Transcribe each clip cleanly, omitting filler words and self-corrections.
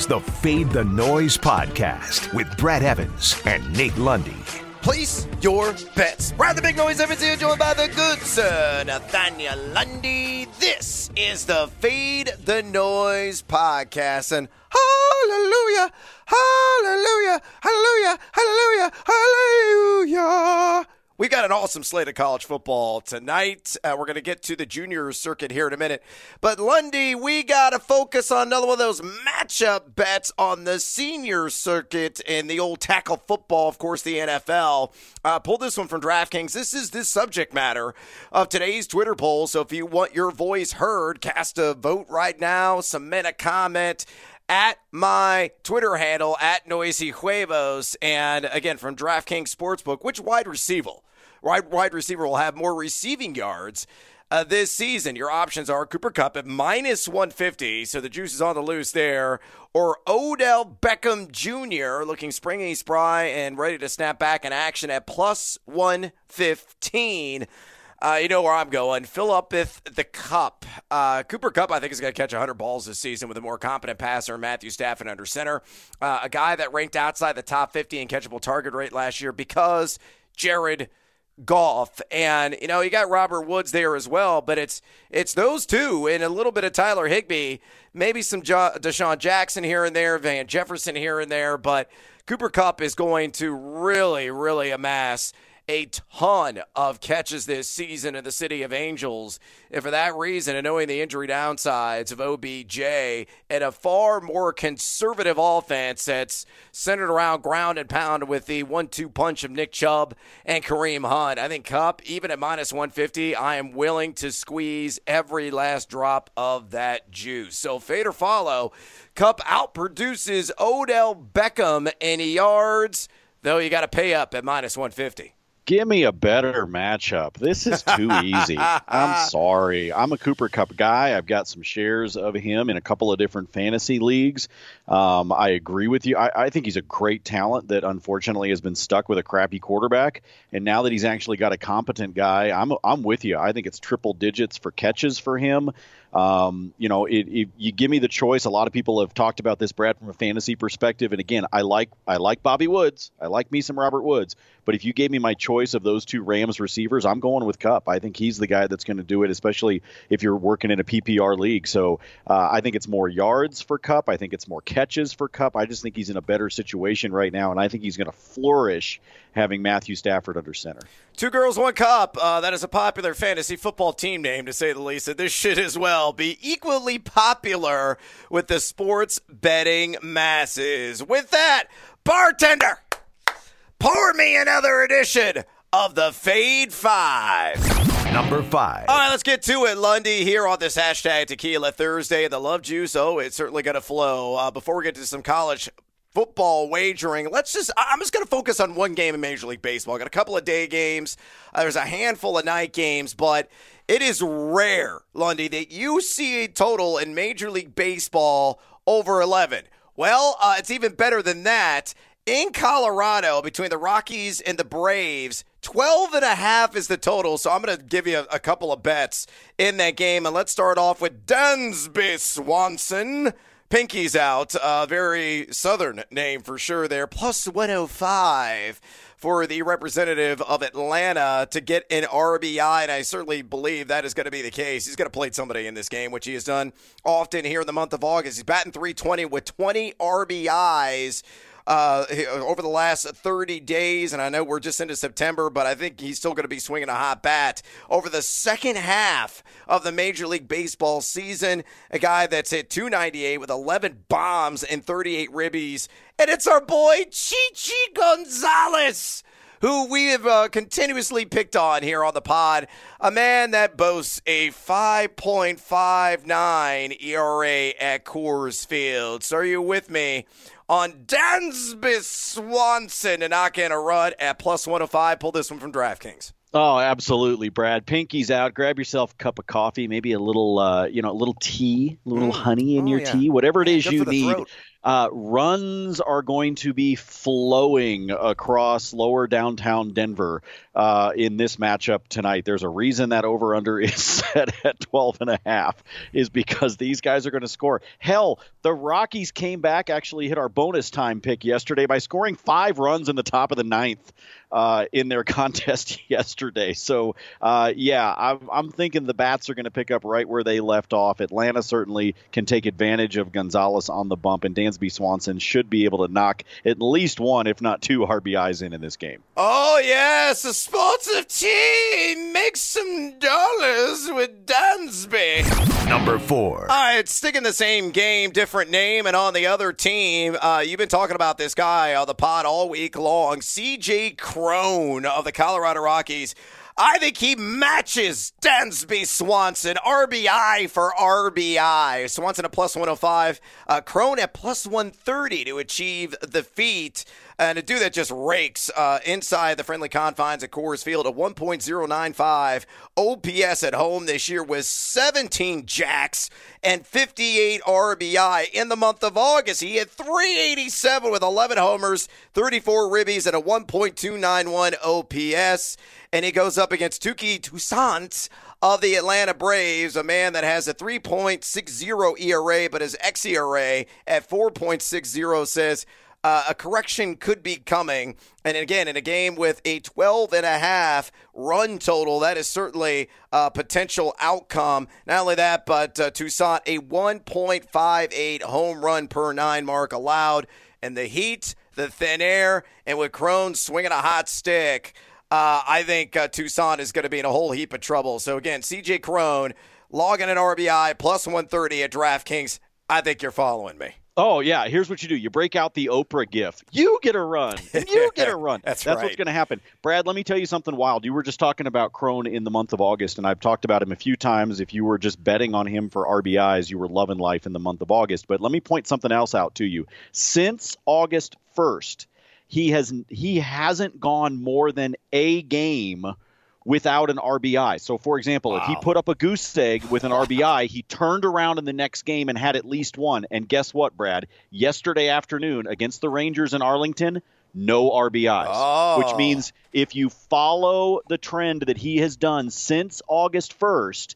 the Fade the Noise podcast with Brad Evans and Nate Lundy. Place your bets. Brad the Big Noise Evans here, joined by the good sir, Nathaniel Lundy. This is the Fade the Noise podcast. And hallelujah, hallelujah, hallelujah, hallelujah, hallelujah. We got an awesome slate of college football tonight. We're going to get to the junior circuit here in a minute. But, Lundy, we got to focus on another one of those matchup bets on the senior circuit in the old tackle football, of course, the NFL. Pull this one from DraftKings. This is the subject matter of today's Twitter poll. So if you want your voice heard, cast a vote right now, submit a comment at my Twitter handle, at Noisy Huevos. And, again, from DraftKings Sportsbook, which wide receiver will have more receiving yards this season? Your options are Cooper Kupp at minus 150, so the juice is on the loose there, or Odell Beckham Jr. looking springy, spry, and ready to snap back in action at plus 115. You know where I'm going. Fill up with the Kupp. Cooper Kupp, I think, is going to catch 100 balls this season with a more competent passer, Matthew Stafford under center. A guy that ranked outside the top 50 in catchable target rate last year because Jared Goff. And, you know, you got Robert Woods there as well, but it's those two and a little bit of Tyler Higbee, maybe some Deshaun Jackson here and there, Van Jefferson here and there, but Cooper Kupp is going to really, really amass a ton of catches this season in the City of Angels. And for that reason, and knowing the injury downsides of OBJ and a far more conservative offense that's centered around ground and pound with the 1-2 punch of Nick Chubb and Kareem Hunt, I think Kupp, even at minus 150, I am willing to squeeze every last drop of that juice. So fade or follow, Kupp outproduces Odell Beckham in yards, though you got to pay up at minus 150. Give me a better matchup. This is too easy. I'm sorry. I'm a Cooper Kupp guy. I've got some shares of him in a couple of different fantasy leagues. I agree with you. I think he's a great talent that unfortunately has been stuck with a crappy quarterback. And now that he's actually got a competent guy, I'm with you. I think it's triple digits for catches for him. You know, if you give me the choice, a lot of people have talked about this, Brad, from a fantasy perspective. And again, I like Bobby Woods. I like me some Robert Woods. But if you gave me my choice of those two Rams receivers, I'm going with Kupp. I think he's the guy that's going to do it, especially if you're working in a PPR league. So I think it's more yards for Kupp. I think it's more catches for Kupp. I just think he's in a better situation right now, and I think he's going to flourish having Matthew Stafford under center. Two girls, one cup. That is a popular fantasy football team name, to say the least. And this should as well be equally popular with the sports betting masses. With that, bartender, pour me another edition of the Fade 5. Number 5. All right, let's get to it, Lundy, here on this hashtag Tequila Thursday. The love juice, it's certainly going to flow. Before we get to some college football wagering, I'm just going to focus on one game in Major League Baseball. I got a couple of day games. There's a handful of night games, but it is rare, Lundy, that you see a total in Major League Baseball over 11. Well, it's even better than that. In Colorado, between the Rockies and the Braves, 12.5 is the total, so I'm going to give you a couple of bets in that game. And let's start off with Dansby Swanson. Pinky's out. Very southern name for sure there. Plus 105 for the representative of Atlanta to get an RBI, and I certainly believe that is going to be the case. He's going to play somebody in this game, which he has done often here in the month of August. He's batting .320 with 20 RBIs. Over the last 30 days, and I know we're just into September, but I think he's still going to be swinging a hot bat over the second half of the Major League Baseball season. A guy that's hit .298 with 11 bombs and 38 ribbies, and it's our boy Chichi Gonzalez, who we have continuously picked on here on the pod, a man that boasts a 5.59 ERA at Coors Field. So are you with me on Dansby Swanson to knock in a run at plus 105? Pull this one from DraftKings. Oh, absolutely, Brad. Pinky's out. Grab yourself a cup of coffee, maybe a little, a little tea, a little honey in your tea, whatever it is you need. Runs are going to be flowing across lower downtown Denver in this matchup tonight. There's a reason that over-under is set at 12.5, is because these guys are going to score. Hell, the Rockies came back, actually hit our bonus time pick yesterday by scoring 5 runs in the top of the 9th in their contest yesterday. So, I'm thinking the Bats are going to pick up right where they left off. Atlanta certainly can take advantage of Gonzalez on the bump, and Dansby Swanson should be able to knock at least 1, if not 2 RBIs in this game. Oh, yes, a sportive team makes some dollars with Dansby. Number 4. All right, sticking the same game, different name, and on the other team, you've been talking about this guy on the pod all week long, C.J. Cron of the Colorado Rockies. I think he matches Dansby Swanson, RBI for RBI. Swanson at plus 105, Cron at plus 130 to achieve the feat. And a dude that just rakes inside the friendly confines at Coors Field, a 1.095 OPS at home this year with 17 jacks and 58 RBI. In the month of August, he had 387 with 11 homers, 34 ribbies, and a 1.291 OPS. And he goes up against Touki Toussaint of the Atlanta Braves, a man that has a 3.60 ERA, but his xERA at 4.60 says a correction could be coming. And again, in a game with a 12.5 run total, that is certainly a potential outcome. Not only that, but Toussaint, a 1.58 home run per 9 mark allowed. And the heat, the thin air, and with Cron swinging a hot stick, I think Toussaint is going to be in a whole heap of trouble. So again, C.J. Cron logging an RBI plus 130 at DraftKings. I think you're following me. Oh, yeah. Here's what you do. You break out the Oprah gif. You get a run. And you get a run. That's right. what's going to happen. Brad, let me tell you something wild. You were just talking about Cron in the month of August, and I've talked about him a few times. If you were just betting on him for RBIs, you were loving life in the month of August. But let me point something else out to you. Since August 1st, he hasn't gone more than a game without an RBI. So, for example, if he put up a goose egg with an RBI, he turned around in the next game and had at least one. And guess what, Brad? Yesterday afternoon against the Rangers in Arlington, no RBIs, which means if you follow the trend that he has done since August 1st,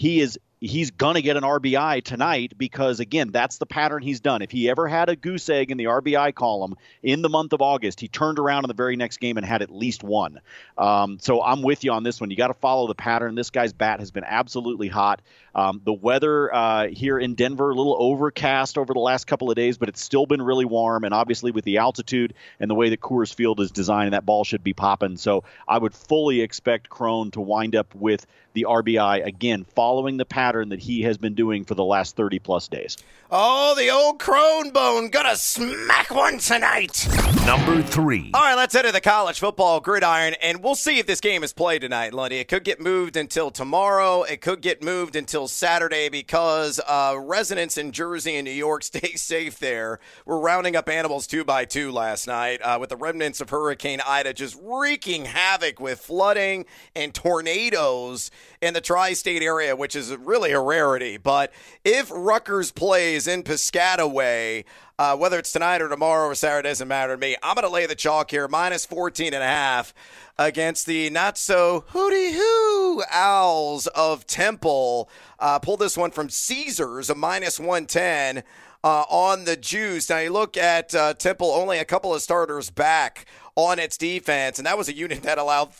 he's going to get an RBI tonight because, again, that's the pattern he's done. If he ever had a goose egg in the RBI column in the month of August, he turned around in the very next game and had at least one. So I'm with you on this one. You got to follow the pattern. This guy's bat has been absolutely hot. The weather here in Denver, a little overcast over the last couple of days, but it's still been really warm. And obviously with the altitude and the way that Coors Field is designed, that ball should be popping. So I would fully expect Cron to wind up with the RBI, again, following the pattern that he has been doing for the last 30-plus days. Oh, the old Cron bone. Gonna smack one tonight. Number 3. All right, let's head to the college football gridiron, and we'll see if this game is played tonight, Lundy. It could get moved until tomorrow. It could get moved until Saturday because residents in Jersey and New York, stay safe there. We're rounding up animals 2 by 2 last night with the remnants of Hurricane Ida just wreaking havoc with flooding and tornadoes in the tri-state area, which is really a rarity. But if Rutgers plays in Piscataway, whether it's tonight or tomorrow or Saturday, doesn't matter to me. I'm going to lay the chalk here, minus 14.5 against the not-so-hooty-hoo Owls of Temple. Pull this one from Caesars, a minus 110 on the juice. Now, you look at Temple, only a couple of starters back on its defense, and that was a unit that allowed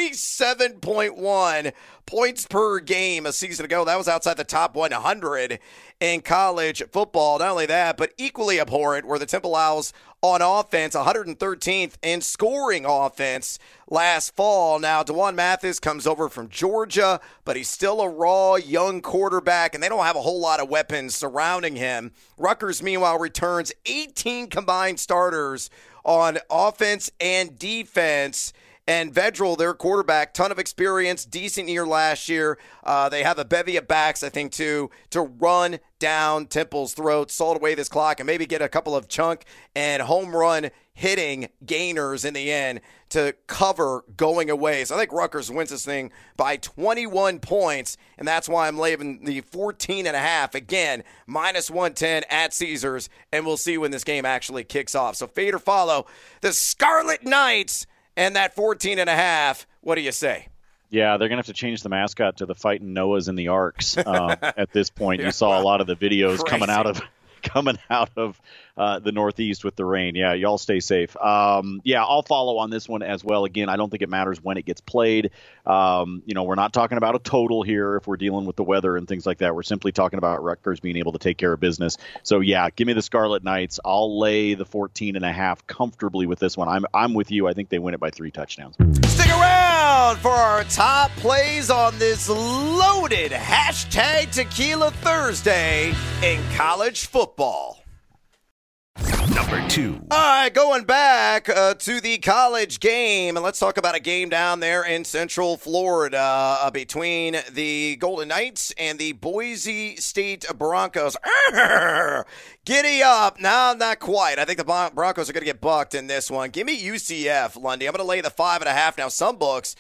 37.1 points per game a season ago. That was outside the top 100 in college football. Not only that, but equally abhorrent were the Temple Owls on offense, 113th in scoring offense last fall. Now, DeJuan Mathis comes over from Georgia, but he's still a raw young quarterback, and they don't have a whole lot of weapons surrounding him. Rutgers, meanwhile, returns 18 combined starters on offense and defense. And Vedral, their quarterback, ton of experience, decent year last year. They have a bevy of backs, I think, to run down Temple's throat, salt away this clock, and maybe get a couple of chunk and home run hitting gainers in the end to cover going away. So I think Rutgers wins this thing by 21 points, and that's why I'm laying the 14.5. Again, minus 110 at Caesars, and we'll see when this game actually kicks off. So fade or follow the Scarlet Knights and that 14.5. What do you say? Yeah, they're going to have to change the mascot to the Fighting Noahs in the Arks at this point. You saw a lot of the videos coming out of the Northeast with the rain. Yeah, y'all stay safe. Yeah, I'll follow on this one as well. Again, I don't think it matters when it gets played. We're not talking about a total here if we're dealing with the weather and things like that. We're simply talking about Rutgers being able to take care of business. So, yeah, give me the Scarlet Knights. I'll lay the 14.5 comfortably with this one. I'm with you. I think they win it by 3 touchdowns. Stick around for our top plays on this loaded hashtag Tequila Thursday in college football. Number 2. All right, going back to the college game, and let's talk about a game down there in Central Florida between the Golden Knights and the Boise State Broncos. Giddy up. No, not quite. I think the Broncos are going to get bucked in this one. Give me UCF, Lundy. I'm going to lay the 5.5. Now, some books,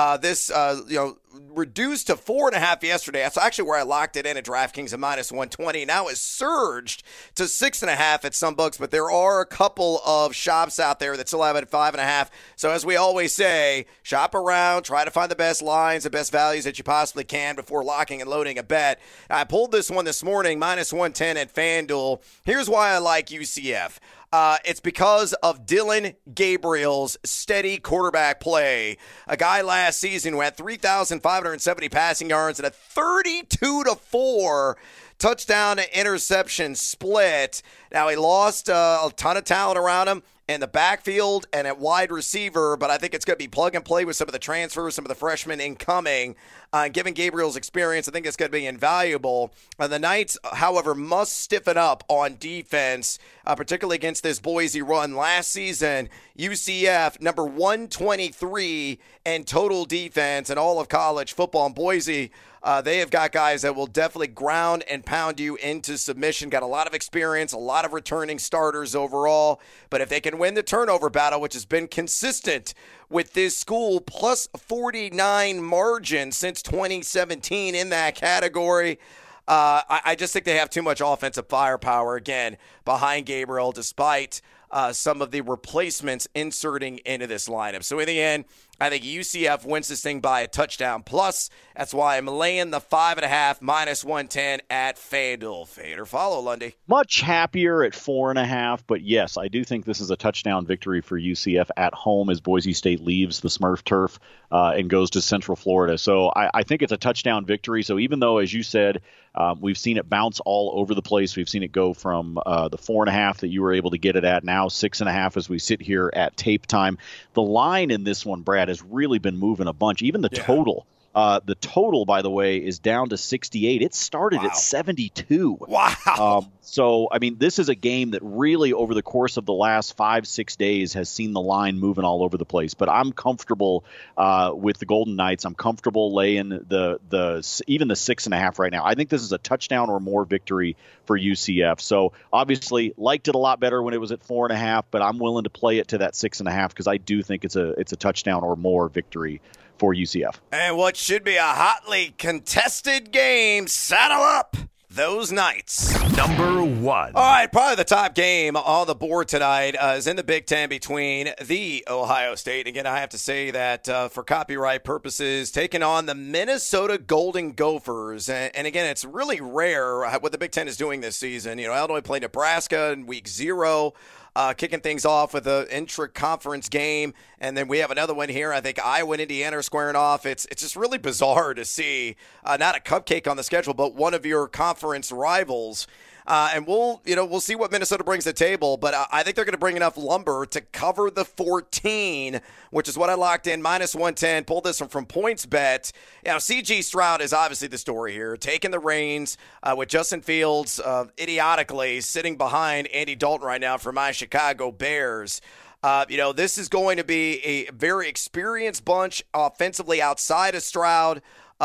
reduced to 4.5 yesterday. That's actually where I locked it in at DraftKings at minus 120. Now it's surged to 6.5 at some books, but there are a couple of shops out there that still have it at 5.5. So as we always say, shop around, try to find the best lines, the best values that you possibly can before locking and loading a bet. I pulled this one this morning, minus 110 at FanDuel. Here's why I like UCF. It's because of Dylan Gabriel's steady quarterback play. A guy last season who had 3,570 passing yards and a 32-4 touchdown to interception split. Now, he lost a ton of talent around him in the backfield and at wide receiver, but I think it's going to be plug and play with some of the transfers, some of the freshmen incoming. Given Gabriel's experience, I think it's going to be invaluable. The Knights, however, must stiffen up on defense, particularly against this Boise run. Last season, UCF, number 123 in total defense in all of college football. And Boise, they have got guys that will definitely ground and pound you into submission. Got a lot of experience, a lot of returning starters overall. But if they can win the turnover battle, which has been consistent with this school, plus 49 margin since 2017 in that category, I just think they have too much offensive firepower, again, behind Gabriel, despite some of the replacements inserting into this lineup. So in the end, I think UCF wins this thing by a touchdown plus. That's why I'm laying the 5.5 minus 110 at FanDuel. Fade or follow, Lundy. Much happier at 4.5, but yes, I do think this is a touchdown victory for UCF at home as Boise State leaves the Smurf turf and goes to Central Florida. So I think it's a touchdown victory. So even though, as you said, we've seen it bounce all over the place. We've seen it go from the 4.5 that you were able to get it at, now 6.5 as we sit here at tape time. The line in this one, Brad, has really been moving a bunch. Even the total. The total, by the way, is down to 68. It started at 72. Wow. So, I mean, this is a game that really, over the course of the last 5-6 days, has seen the line moving all over the place. But I'm comfortable with the Golden Knights. I'm comfortable laying even the 6.5 right now. I think this is a touchdown or more victory for UCF. So, obviously, liked it a lot better when it was at 4.5, but I'm willing to play it to that 6.5 because I do think it's a touchdown or more victory for UCF. And what should be a hotly contested game, saddle up those Knights. Number 1. All right, probably the top game on the board tonight is in the Big Ten between the Ohio State. Again, I have to say that for copyright purposes, taking on the Minnesota Golden Gophers. And again, it's really rare what the Big Ten is doing this season. You know, Illinois played Nebraska in week 0. Kicking things off with an intra-conference game, and then we have another one here. I think Iowa and Indiana are squaring off. It's just really bizarre to see not a cupcake on the schedule, but one of your conference rivals. And we'll see what Minnesota brings to the table, but I think they're going to bring enough lumber to cover the 14, which is what I locked in, minus 110. Pulled this one from PointsBet. C.J. Stroud is obviously the story here, taking the reins with Justin Fields idiotically sitting behind Andy Dalton right now for my Chicago Bears. This is going to be a very experienced bunch offensively outside of Stroud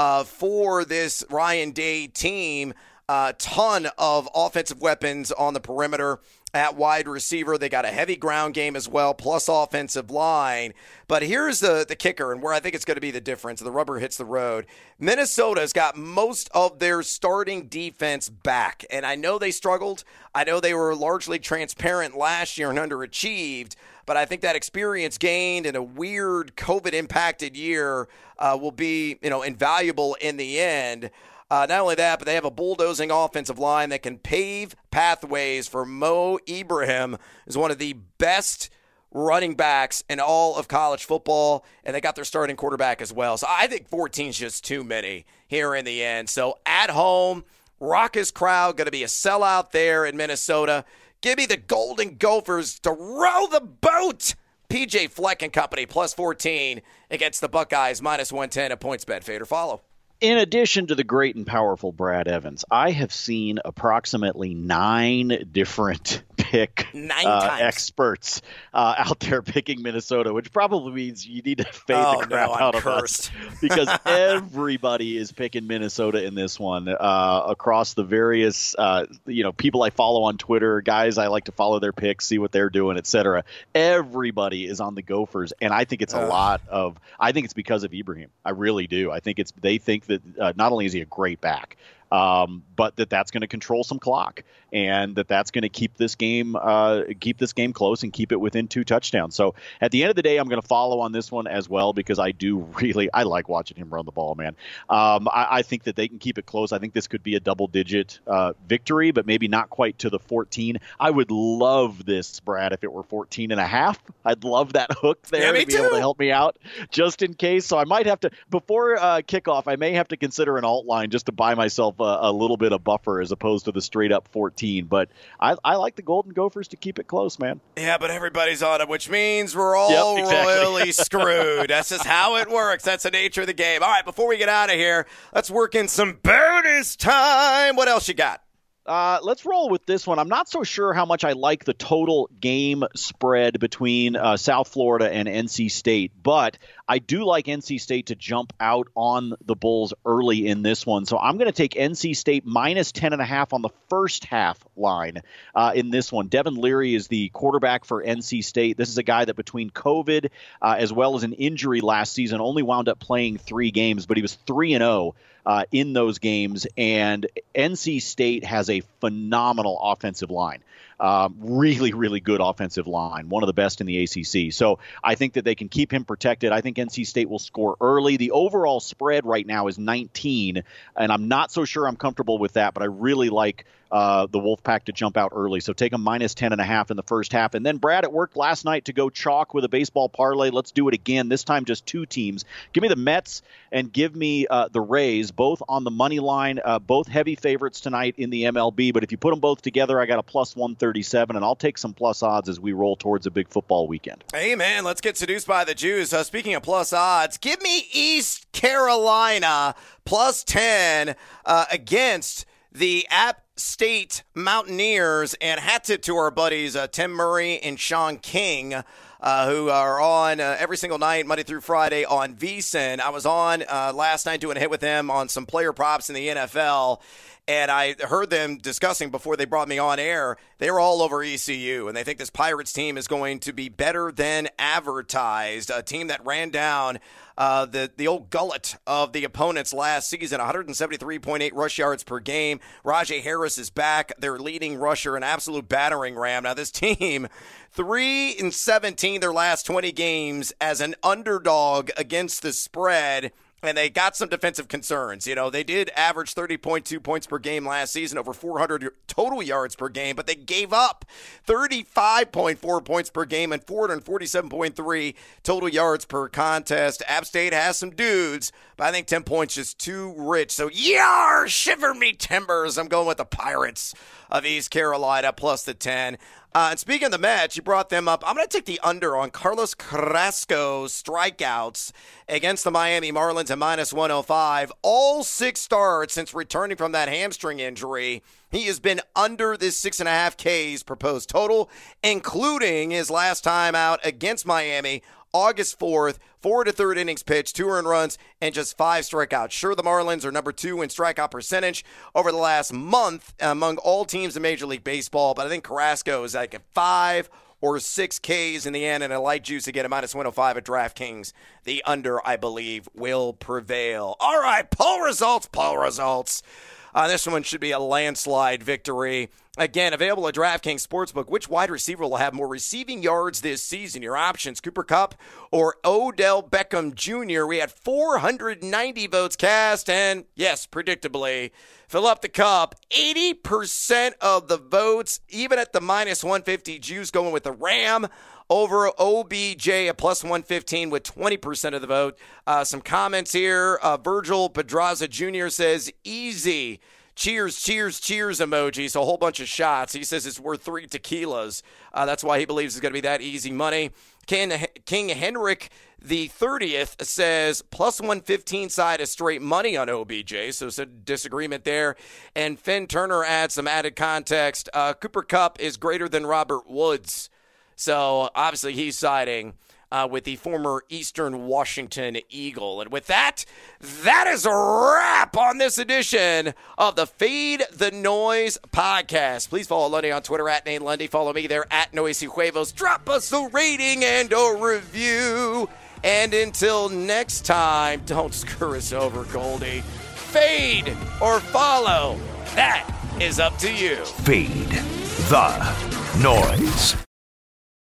for this Ryan Day team. Ton of offensive weapons on the perimeter at wide receiver. They got a heavy ground game as well, plus offensive line. But here's the kicker, and where I think it's going to be the difference. The rubber hits the road. Minnesota's got most of their starting defense back, and I know they struggled. I know they were largely transparent last year and underachieved, but I think that experience gained in a weird COVID-impacted year will be, invaluable in the end. Not only that, but they have a bulldozing offensive line that can pave pathways for Mo Ibrahim, who's one of the best running backs in all of college football, and they got their starting quarterback as well. So I think 14 is just too many here in the end. So at home, raucous crowd, going to be a sellout there in Minnesota. Give me the Golden Gophers to row the boat. PJ Fleck and company, plus 14 against the Buckeyes, minus 110 at PointsBet. Fade or follow. In addition to the great and powerful Brad Evans, I have seen approximately 9 different pick experts out there picking Minnesota, which probably means you need to fade the crap out of us because everybody is picking Minnesota in this one across the various people I follow on Twitter, guys I like to follow their picks, see what they're doing, etc. Everybody is on the Gophers, and I think it's I think it's because of Ibrahim. I really do. I think they think that not only is he a great back, but that's going to control some clock, and that's going to keep this game close and keep it within 2 touchdowns. So at the end of the day, I'm going to follow on this one as well because I like watching him run the ball, man. I think that they can keep it close. I think this could be a double-digit victory, but maybe not quite to the 14. I would love this, Brad, if it were 14.5. I'd love that hook there to be able to help me out just in case. So I might have to, before kickoff, I may have to consider an alt line just to buy myself a little bit of buffer as opposed to the straight up 14. But I like the Golden Gophers to keep it close, man. Yeah, but everybody's on it, which means we're all royally screwed. That's just how it works. That's the nature of the game. All right, before we get out of here, let's work in some bonus time. What else you got? Let's roll with this one. I'm not so sure how much I like the total game spread between South Florida and NC State, but I do like NC State to jump out on the Bulls early in this one. So I'm going to take NC State minus 10.5 on the first half line in this one. Devin Leary is the quarterback for NC State. This is a guy that between COVID as well as an injury last season only wound up playing 3 games, but he was 3-0 in those games. And NC State has a phenomenal offensive line. Really, really good offensive line, one of the best in the ACC. So I think that they can keep him protected. I think NC State will score early. The overall spread right now is 19, and I'm not so sure I'm comfortable with that, but I really like the Wolfpack to jump out early. So take a minus 10.5 in the first half. And then, Brad, it worked last night to go chalk with a baseball parlay. Let's do it again, this time just 2 teams. Give me the Mets and give me the Rays, both on the money line, both heavy favorites tonight in the MLB. But if you put them both together, I got a plus 137, and I'll take some plus odds as we roll towards a big football weekend. Hey, man, let's get seduced by the Jews. Speaking of plus odds, give me East Carolina plus 10 against the App State Mountaineers, and hat tip to our buddies Tim Murray and Sean King, who are on every single night, Monday through Friday on VSiN. I was on last night doing a hit with them on some player props in the NFL, and I heard them discussing before they brought me on air. They were all over ECU, and they think this Pirates team is going to be better than advertised. A team that ran down the old gullet of the opponents last season, 173.8 rush yards per game. Rajay Harris is back, their leading rusher, an absolute battering ram. Now this team, 3-17 their last 20 games as an underdog against the spread. And they got some defensive concerns. You know, they did average 30.2 points per game last season, over 400 total yards per game, but they gave up 35.4 points per game and 447.3 total yards per contest. App State has some dudes, but I think 10 points is too rich. So, shiver me timbers. I'm going with the Pirates of East Carolina plus the 10. And speaking of the Mets, you brought them up. I'm going to take the under on Carlos Carrasco's strikeouts against the Miami Marlins at -105. All 6 starts since returning from that hamstring injury, he has been under this 6.5 Ks proposed total, including his last time out against Miami, August 4th, 4 1/3 innings pitched, 2 earned runs, and just 5 strikeouts. Sure, the Marlins are number 2 in strikeout percentage over the last month among all teams in Major League Baseball, but I think Carrasco is like at 5 or 6 Ks in the end, and a light juice again at -105 at DraftKings. The under, I believe, will prevail. All right, poll results. This one should be a landslide victory. Again, available at DraftKings Sportsbook. Which wide receiver will have more receiving yards this season? Your options, Cooper Kupp or Odell Beckham Jr. We had 490 votes cast, and yes, predictably, fill up the cup. 80% of the votes, even at the -150 juice, going with the Ram over OBJ at +115 with 20% of the vote. Some comments here. Virgil Pedraza Jr. says, easy. Cheers, cheers, cheers emoji. So a whole bunch of shots. He says it's worth 3 tequilas. That's why he believes it's going to be that easy money. King Henrik the 30th says +115 side is straight money on OBJ. So it's a disagreement there. And Finn Turner adds some added context. Cooper Kupp is greater than Robert Woods. So obviously he's siding with the former Eastern Washington Eagle. And with that, that is a wrap on this edition of the Fade the Noise podcast. Please follow Lundy on Twitter at Nate Lundy. Follow me there at Noisy Huevos. Drop us a rating and a review. And until next time, don't screw us over, Goldie. Fade or follow. That is up to you. Fade the Noise.